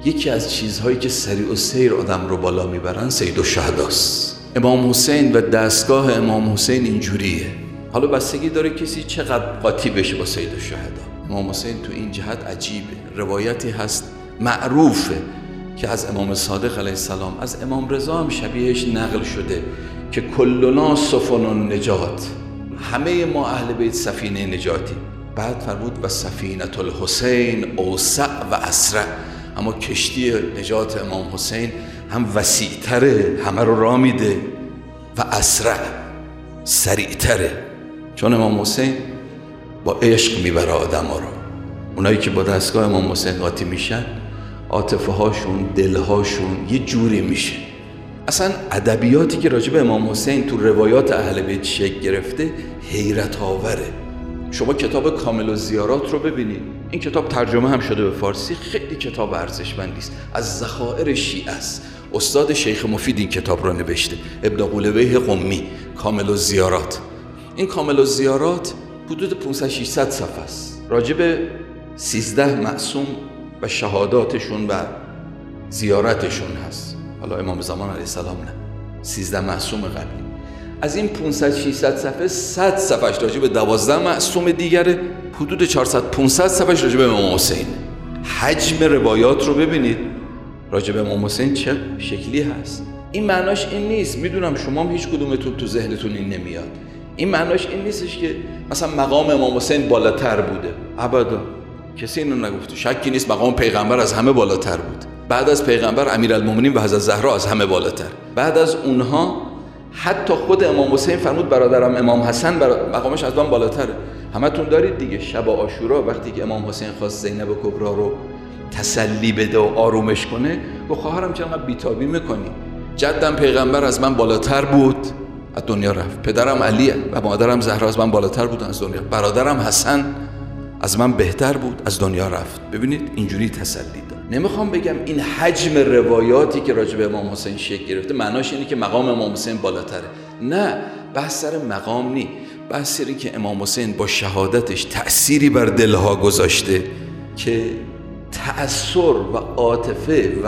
یکی از چیزهایی که سریع و سیر آدم رو بالا میبرن سید الشهداست. امام حسین و دستگاه امام حسین اینجوریه. حالا بستگی داره کسی چقدر قاطی بشه با سید الشهدا. امام حسین تو این جهت عجیبه. روایتی هست معروفه که از امام صادق علیه السلام، از امام رضا هم شبیهش نقل شده که کلنا سفن النجات، همه ما اهل بیت سفینه نجاتی. بعد فرمود و سفینة الحسین اوسع و اسرع، اما کشتی نجات امام حسین هم وسیع‌تره، همه رو راه میده، و اسرع، سریع‌تره. چون امام حسین با عشق میبره آدم‌ها رو. اونایی که با دستگاه امام حسین قاطی میشن، عاطفه هاشون، دلهاشون یه جوری میشه. اصلا ادبیاتی که راجع به امام حسین تو روایات اهل بیت شکل گرفته حیرت آوره. شما کتاب کامل الزیارات رو ببینید. این کتاب ترجمه هم شده به فارسی، خیلی کتاب ارزشمندی است، از ذخایر شیعه است. استاد شیخ مفید این کتاب رو نوشته، ابن قولویه قمی، کامل الزیارات. این کامل الزیارات حدود 500-600 صفحه است، راجع به 13 معصوم و شهاداتشون و زیارتشون هست. حالا امام زمان علیه السلام نه، 13 معصوم قبلی. از این 500-600 صفحه 100 صفحش راجع به 12 معصوم دیگره، حدود 400-500 صفحش راجع به امام حسین. حجم روایات رو ببینید راجع به امام حسین چه شکلی هست. این معناش این نیست، میدونم شما هم هیچ کدومتون تو ذهنتون این نمیاد، این معناش این نیستش که مثلا مقام امام حسین بالاتر بوده. ابدا، کسی اینو نگفته. شکی نیست مقام پیغمبر از همه بالاتر بود. بعد از پیغمبر امیرالمومنین و حضرت زهرا از همه بالاتر. بعد از اونها حتی خود امام حسین فرمود برادرم امام حسن مقامش از من بالاتره. همتون دارید دیگه، شب عاشورا وقتی که امام حسین خواست زینب کبرا رو تسلی بده و آرومش کنه، گفت خواهرم چقدر بیتابی میکنی؟ جدم پیغمبر از من بالاتر بود، از دنیا رفت. پدرم علیه و مادرم زهرا از من بالاتر بود، از دنیا. برادرم حسن از من بهتر بود، از دنیا رفت. ببینید اینجوری تسلی داد. نمیخوام بگم این حجم روایاتی که راجع به امام حسین شکل گرفته معناش اینه که مقام امام حسین بالاتره. نه، بحث سر مقام نی، بحث اینه که امام حسین با شهادتش تأثیری بر دلها گذاشته که تأثیر و عاطفه و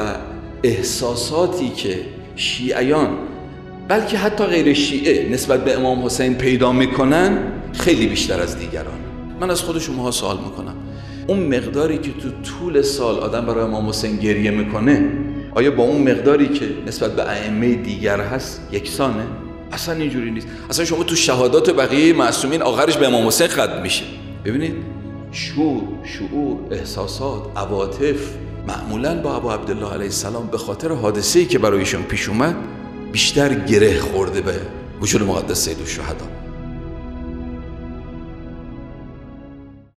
احساساتی که شیعیان بلکه حتی غیر شیعه نسبت به امام حسین پیدا میکنن خیلی بیشتر از دیگران. من از خود شماها سوال میکنم، اون مقداری که تو طول سال آدم برای امام حسین گریه میکنه، آیا با اون مقداری که نسبت به ائمه دیگر هست یکسانه؟ اصلا اینجوری نیست. اصلا شما تو شهادات بقیه معصومین آخرش به امام حسین ختم میشه. ببینید شعور، احساسات، عواطف معمولاً با ابو عبدالله علیه السلام به خاطر حادثه‌ای که برایشون پیش اومد بیشتر گره خورده به وجود مقدس سید الشهدا.